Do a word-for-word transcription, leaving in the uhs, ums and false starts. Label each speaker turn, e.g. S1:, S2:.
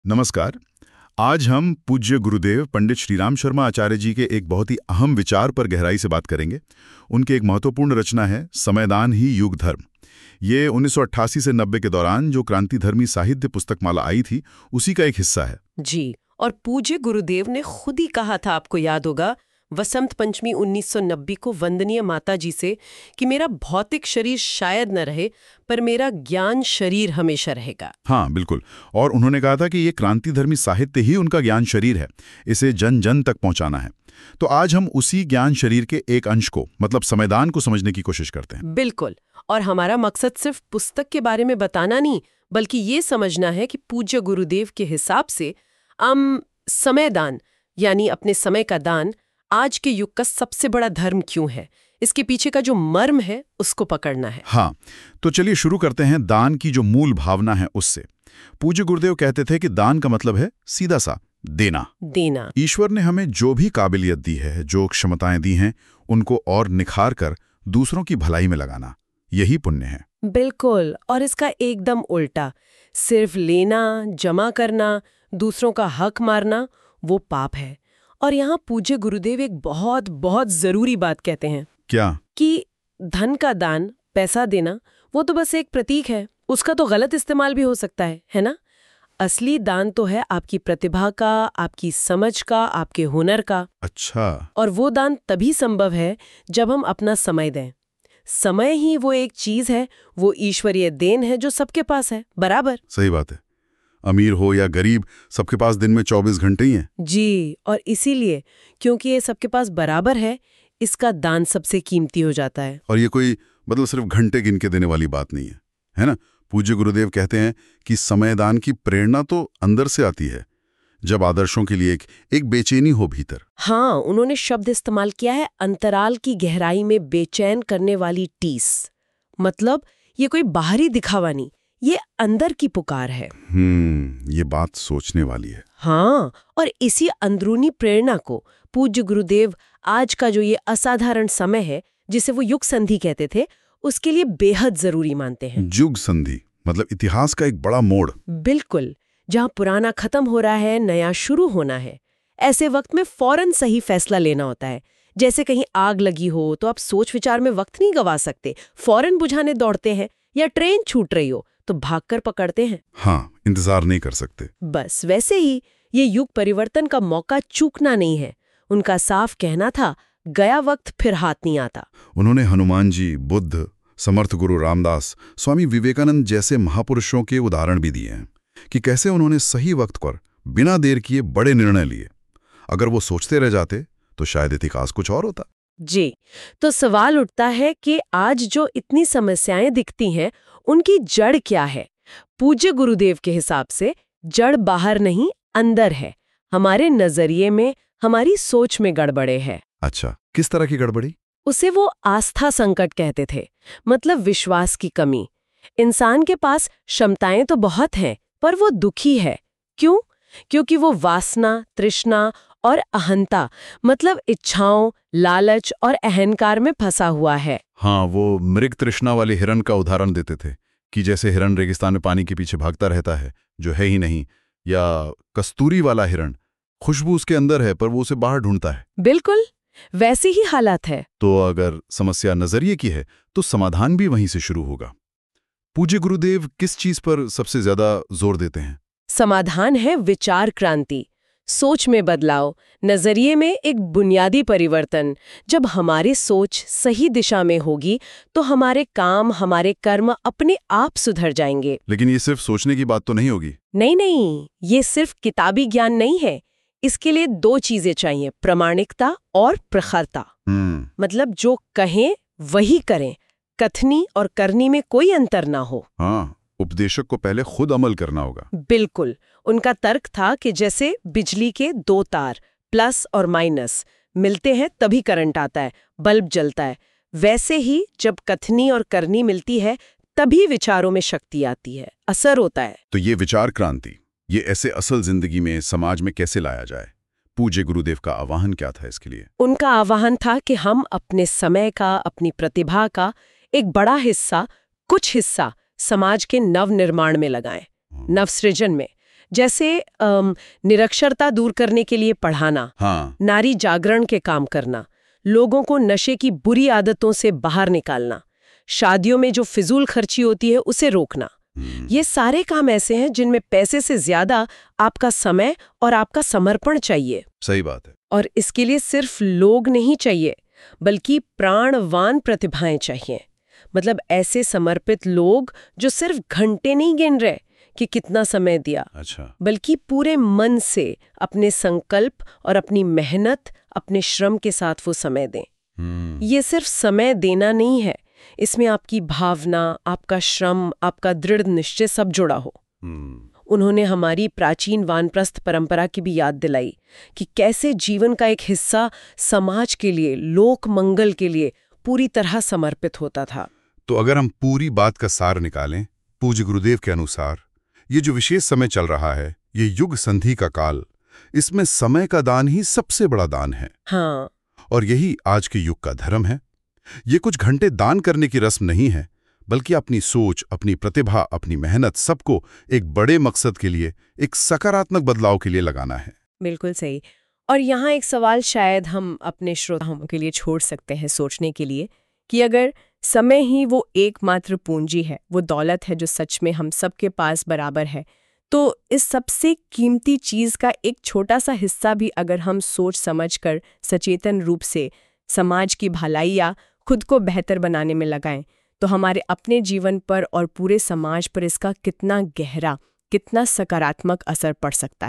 S1: नमस्कार। आज हम पूज्य गुरुदेव पंडित श्रीराम शर्मा आचार्य जी के एक बहुत ही अहम विचार पर गहराई से बात करेंगे। उनकी एक महत्वपूर्ण रचना है समयदान ही युग धर्म। ये उन्नीस सौ अट्ठासी से नब्बे के दौरान जो क्रांतिधर्मी साहित्य पुस्तकमाला आई थी, उसी का एक हिस्सा है।
S2: जी, और पूज्य गुरुदेव ने खुद ही कहा था, आपको याद होगा, वसंत पंचमी उन्नीस सौ नब्बे को वंदनीय माता जी से कि मेरा भौतिक शरीर शायद न रहे, पर मेरा ज्ञान शरीर हमेशा रहेगा।
S1: हाँ, बिल्कुल। और उन्होंने कहा था कि ये क्रांतिधर्मी साहित्य ही उनका ज्ञान शरीर है, इसे जन जन तक पहुंचाना है। तो आज हम उसी ज्ञान शरीर के एक अंश को, मतलब समयदान को समझने की कोशिश करते हैं।
S2: बिल्कुल। और हमारा मकसद सिर्फ पुस्तक के बारे में बताना नहीं, बल्कि ये समझना है कि पूज्य गुरुदेव के हिसाब से हम समयदान यानी अपने समय का दान आज के युग का सबसे बड़ा धर्म क्यों है, इसके पीछे का जो मर्म है उसको पकड़ना है।
S1: हाँ, तो चलिए शुरू करते हैं दान की जो मूल भावना है उससे। पूज्य गुरुदेव कहते थे कि दान का मतलब है सीधा सा देना।
S2: देना।
S1: ईश्वर ने हमें जो भी काबिलियत दी है, जो क्षमताएं दी हैं, उनको और निखार कर दूसरों की भलाई में लगाना, यही पुण्य है।
S2: बिल्कुल। और इसका एकदम उल्टा, सिर्फ लेना, जमा करना, दूसरों का हक मारना, वो पाप है। और यहाँ पूज्य गुरुदेव एक बहुत बहुत जरूरी बात कहते हैं।
S1: क्या? कि
S2: धन का दान, पैसा देना, वो तो बस एक प्रतीक है, उसका तो गलत इस्तेमाल भी हो सकता है, है ना? असली दान तो है आपकी प्रतिभा का, आपकी समझ का, आपके हुनर का।
S1: अच्छा।
S2: और वो दान तभी संभव है जब हम अपना समय दें। समय ही वो एक चीज है, वो ईश्वरीय देन है जो सबके पास है बराबर।
S1: सही बात है। अमीर हो या गरीब, सबके पास दिन में चौबीस घंटे ही हैं।
S2: जी, और इसीलिए क्योंकि ये सबके पास बराबर है, इसका दान सबसे कीमती हो जाता है।
S1: और ये कोई मतलब सिर्फ घंटे गिन के देने वाली बात नहीं है, है ना? पूज्य गुरुदेव कहते हैं कि समयदान की प्रेरणा तो अंदर से आती है, जब आदर्शों के लिए एक, एक बेचैनी हो भीतर।
S2: हाँ, उन्होंने शब्द इस्तेमाल किया है अंतराल की गहराई में बेचैन करने वाली टीस। मतलब ये कोई बाहरी दिखावा नहीं, ये अंदर की पुकार है।
S1: हम्म ये बात सोचने वाली है।
S2: हाँ, और इसी अंदरूनी प्रेरणा को पूज्य गुरुदेव आज का जो ये असाधारण समय है, जिसे वो युग संधि कहते थे, उसके लिए बेहद जरूरी मानते हैं।
S1: युग संधि मतलब इतिहास का एक बड़ा मोड़।
S2: बिल्कुल, जहाँ पुराना खत्म हो रहा है, नया शुरू होना है। ऐसे वक्त में फौरन सही फैसला लेना होता है। जैसे कहीं आग लगी हो तो आप सोच विचार में वक्त नहीं गवा सकते, फौरन बुझाने दौड़ते हैं। या ट्रेन छूट रही हो तो भागकर पकड़ते हैं।
S1: हाँ, इंतजार नहीं कर सकते।
S2: बस वैसे ही ये युग परिवर्तन का मौका चूकना नहीं है। उनका साफ कहना था, गया वक्त फिर हाथ नहीं आता।
S1: उन्होंने हनुमान जी, बुद्ध, समर्थ गुरु रामदास, स्वामी विवेकानंद जैसे महापुरुषों के उदाहरण भी दिए हैं कि कैसे उन्होंने सही वक्त पर बिना देर किए बड़े निर्णय लिए। अगर वो सोचते रह जाते तो शायद इतिहास कुछ और होता।
S2: जी, तो सवाल उठता है कि आज जो इतनी समस्याएं दिखती हैं, उनकी जड़ क्या है? पूज्य गुरुदेव के हिसाब से जड़ बाहर नहीं, अंदर है। हमारे नजरिए में, हमारी सोच में गड़बड़े है।
S1: अच्छा, किस तरह की गड़बड़ी?
S2: उसे वो आस्था संकट कहते थे, मतलब विश्वास की कमी। इंसान के पास क्षमताएं तो बहुत हैं, पर वो दुखी है। क्यों? क्योंकि वो वासना, तृष्णा और अहंता, मतलब इच्छाओं, लालच और अहंकार में फंसा हुआ है।
S1: हाँ, वो मृग तृष्णा वाले हिरण का उदाहरण देते थे कि जैसे हिरण रेगिस्तान में पानी के पीछे भागता रहता है, जो है ही नहीं, या कस्तूरी वाला हिरण, खुशबू उसके अंदर है पर वो उसे बाहर ढूंढता है।
S2: बिल्कुल वैसी ही हालत है।
S1: तो अगर समस्या नजरिए की है तो समाधान भी वहीं से शुरू होगा। पूज्य गुरुदेव किस चीज पर सबसे ज्यादा जोर देते हैं?
S2: समाधान है विचार क्रांति, सोच में बदलाव, नजरिए में एक बुनियादी परिवर्तन। जब हमारी सोच सही दिशा में होगी तो हमारे काम, हमारे कर्म अपने आप सुधर जाएंगे।
S1: लेकिन ये सिर्फ सोचने की बात तो नहीं होगी।
S2: नहीं नहीं, ये सिर्फ किताबी ज्ञान नहीं है। इसके लिए दो चीजें चाहिए, प्रामाणिकता और प्रखरता। मतलब जो कहें वही करें, कथनी और करनी में कोई अंतर ना हो।
S1: हाँ, उपदेशक को पहले खुद अमल करना होगा।
S2: बिल्कुल। उनका तर्क था कि जैसे बिजली के दो तार, प्लस और माइनस, मिलते हैं तभी करंट आता है, बल्ब जलता है, वैसे ही जब कथनी और करनी मिलती है तभी विचारों में शक्ति आती है, असर होता है।
S1: तो ये विचार क्रांति, ये ऐसे असल जिंदगी में, समाज में कैसे लाया जाए? पूज्य गुरुदेव का आह्वान क्या था इसके लिए?
S2: उनका आह्वान था कि हम अपने समय का, अपनी प्रतिभा का एक बड़ा हिस्सा, कुछ हिस्सा समाज के नव निर्माण में लगाएं, नव सृजन में। जैसे अम, निरक्षरता दूर करने के लिए पढ़ाना,
S1: हाँ,
S2: नारी जागरण के काम करना, लोगों को नशे की बुरी आदतों से बाहर निकालना, शादियों में जो फिजूल खर्ची होती है उसे रोकना। ये सारे काम ऐसे हैं जिनमें पैसे से ज्यादा आपका समय और आपका समर्पण चाहिए।
S1: सही बात है।
S2: और इसके लिए सिर्फ लोग नहीं चाहिए, बल्कि प्राणवान प्रतिभाएं चाहिए। मतलब ऐसे समर्पित लोग जो सिर्फ घंटे नहीं गिन रहे कि कितना समय दिया,
S1: अच्छा,
S2: बल्कि पूरे मन से अपने संकल्प और अपनी मेहनत, अपने श्रम के साथ वो समय दें।
S1: हम्म,
S2: ये सिर्फ समय देना नहीं है, इसमें आपकी भावना, आपका श्रम, आपका दृढ़ निश्चय सब जुड़ा हो।
S1: हम्म,
S2: उन्होंने हमारी प्राचीन वानप्रस्थ परंपरा की भी याद दिलाई कि कैसे जीवन का एक हिस्सा समाज के लिए, लोक मंगल के लिए पूरी तरह समर्पित होता था।
S1: तो अगर हम पूरी बात का सार निकालें, पूज्य गुरुदेव के अनुसार ये जो विशेष समय चल रहा है, ये युग संधि का काल, इसमें समय का दान ही सबसे बड़ा दान है।
S2: हाँ,
S1: और यही आज के युग का धर्म है। ये कुछ घंटे दान करने की रस्म नहीं है, बल्कि अपनी सोच, अपनी प्रतिभा, अपनी मेहनत सबको एक बड़े मकसद के लिए, एक सकारात्मक बदलाव के लिए लगाना है।
S2: बिल्कुल सही। और यहाँ एक सवाल शायद हम अपने श्रोताओं के लिए छोड़ सकते हैं सोचने के लिए, कि अगर समय ही वो एकमात्र पूंजी है, वो दौलत है जो सच में हम सबके पास बराबर है, तो इस सबसे कीमती चीज़ का एक छोटा सा हिस्सा भी अगर हम सोच समझकर सचेतन रूप से समाज की भलाई या खुद को बेहतर बनाने में लगाएं, तो हमारे अपने जीवन पर और पूरे समाज पर इसका कितना गहरा, कितना सकारात्मक असर पड़ सकता है।